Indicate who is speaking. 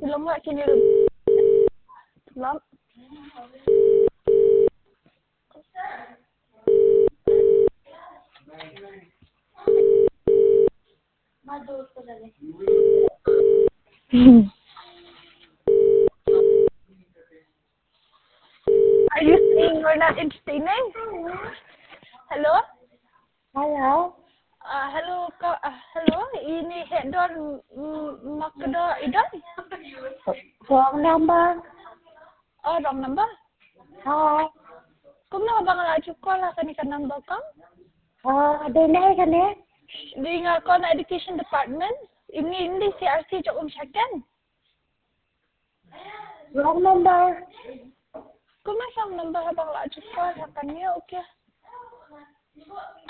Speaker 1: Belum nggak sini belum. Are you saying you're not entertaining? Hello?
Speaker 2: Halo.
Speaker 1: Hello, Kak. Hello, ini Hedon Makdo Idon?
Speaker 2: Wrong number.
Speaker 1: Oh, wrong number.
Speaker 2: Hi.
Speaker 1: Kung na bang la call lah kan number kang?
Speaker 2: Đến đây kan ya?
Speaker 1: Di nga ko na education department. Ini CRC cok umsyakan.
Speaker 2: Wrong number.
Speaker 1: Kung na siyang number habang la call lah kan niya, okay.